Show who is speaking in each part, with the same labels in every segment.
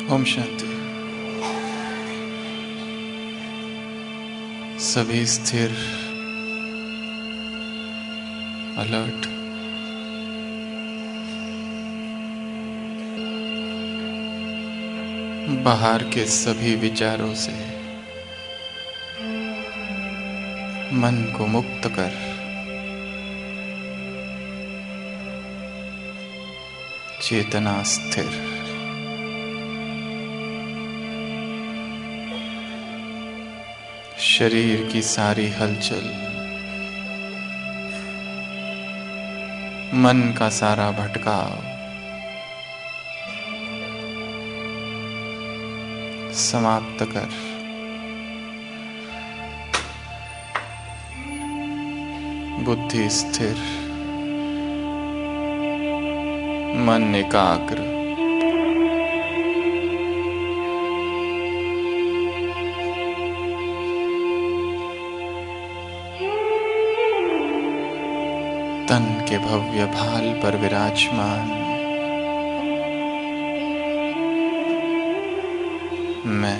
Speaker 1: ओम शांति। सभी स्थिर, अलर्ट, बाहर के सभी विचारों से मन को मुक्त कर चेतना स्थिर। शरीर की सारी हलचल, मन का सारा भटकाव समाप्त कर बुद्धि स्थिर, मन एकाग्र। तन के भव्य भाल पर विराजमान मैं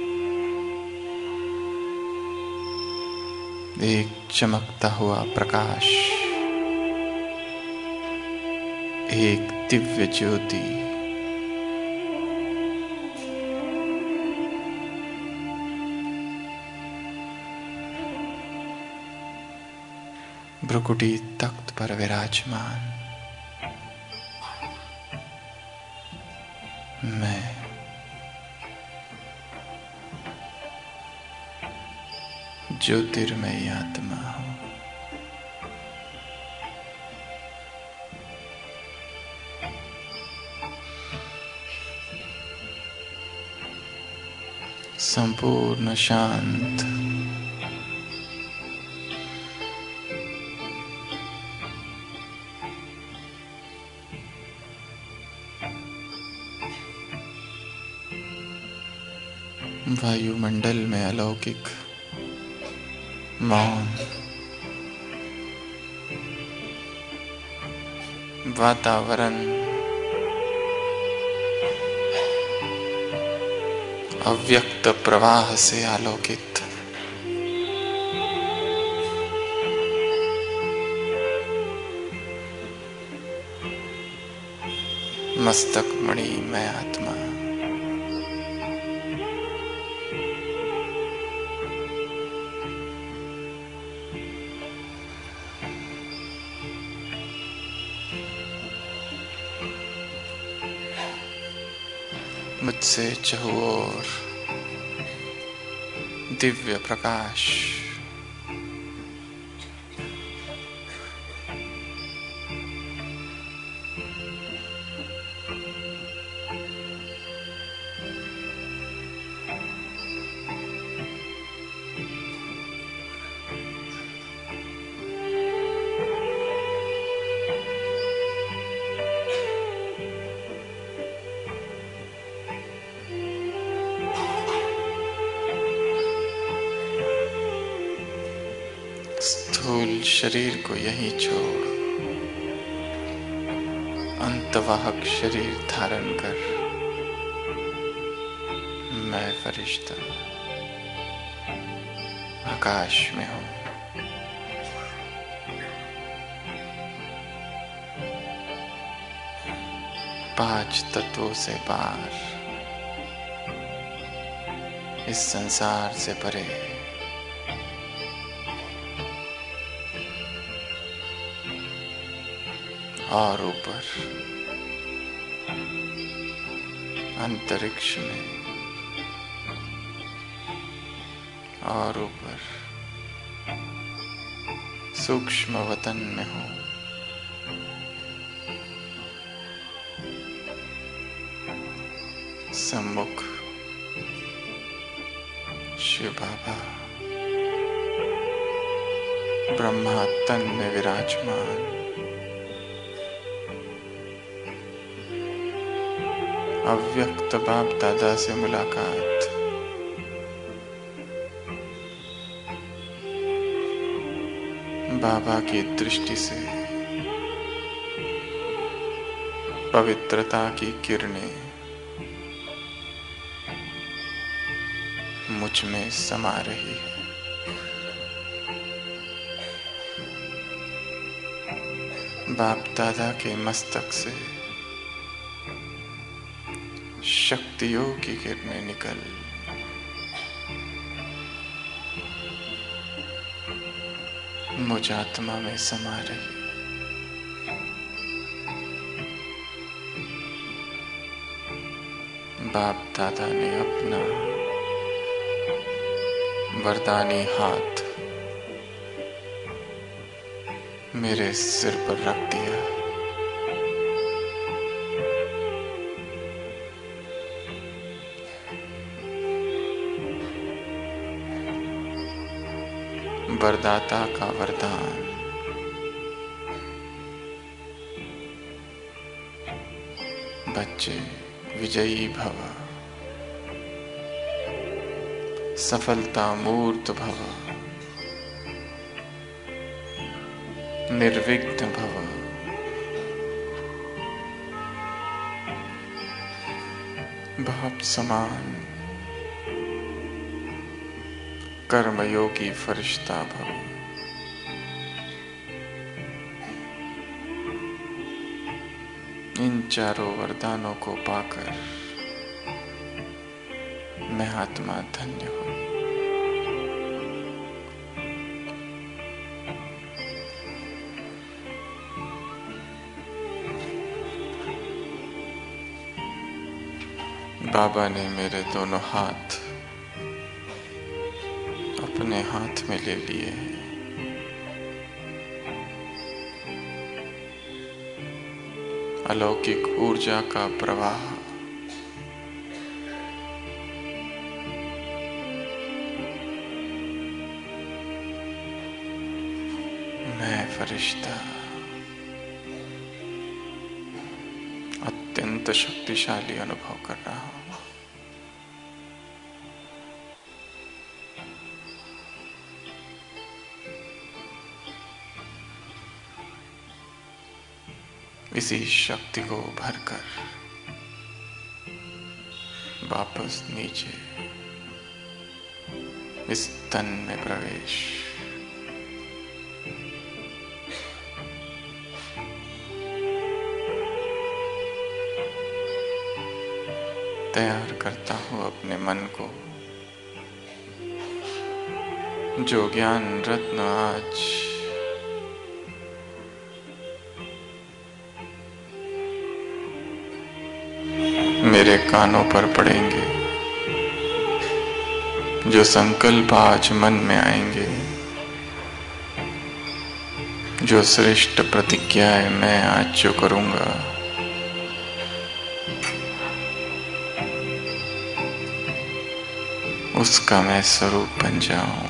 Speaker 1: एक चमकता हुआ प्रकाश, एक दिव्य ज्योति, भ्रुकुटी तख्त पर विराजमान मैं ज्योतिर्मयी आत्मा हूं। संपूर्ण शांत, वायुमंडल में अलौकिक मौन, वातावरण अव्यक्त प्रवाह से आलोकित, मस्तक मणि मैं आत्मा। मुझसे चहुओर दिव्य प्रकाश, स्थूल शरीर को यहीं छोड़ अंतवाहक शरीर धारण कर मैं फरिश्ता आकाश में हूं। पांच तत्वों से पार, इस संसार से परे, और ऊपर अंतरिक्ष में, और ऊपर सूक्ष्म वतन में हूं। सम्मुख शिव बाबा ब्रह्मा तन में विराजमान, अव्यक्त बाप दादा से मुलाकात, बाबा की दृष्टि से पवित्रता की किरणें मुझ में समा रही है। बाप दादा के मस्तक से शक्तियों की किरणें निकल मुझ आत्मा में समा रही। बाप दादा ने अपना वरदानी हाथ मेरे सिर पर रख दिया। वरदाता का वरदान बच्चे विजयी भव, सफलता मूर्त भव, निर्विघ्न भव। बाप समान कर्मयोगी फरिश्ता भव। इन चारों वरदानों को पाकर मैं आत्मा धन्य हूं। बाबा ने मेरे दोनों हाथ अपने हाथ में ले लिए हैं। अलौकिक ऊर्जा का प्रवाह मैं फरिश्ता अत्यंत शक्तिशाली अनुभव कर रहा हूं। इसी शक्ति को भरकर वापस नीचे इस तन में प्रवेश। तैयार करता हूं अपने मन को, जो ज्ञान रत्न आज मेरे कानों पर पड़ेंगे, जो संकल्प आज मन में आएंगे, जो श्रेष्ठ प्रतिज्ञाएं मैं आज जो करूंगा, उसका मैं स्वरूप बन जाऊं।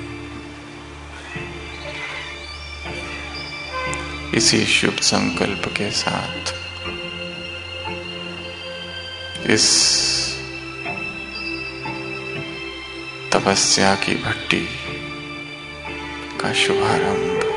Speaker 1: इसी शुभ संकल्प के साथ इस तपस्या की भट्टी का शुभारंभ।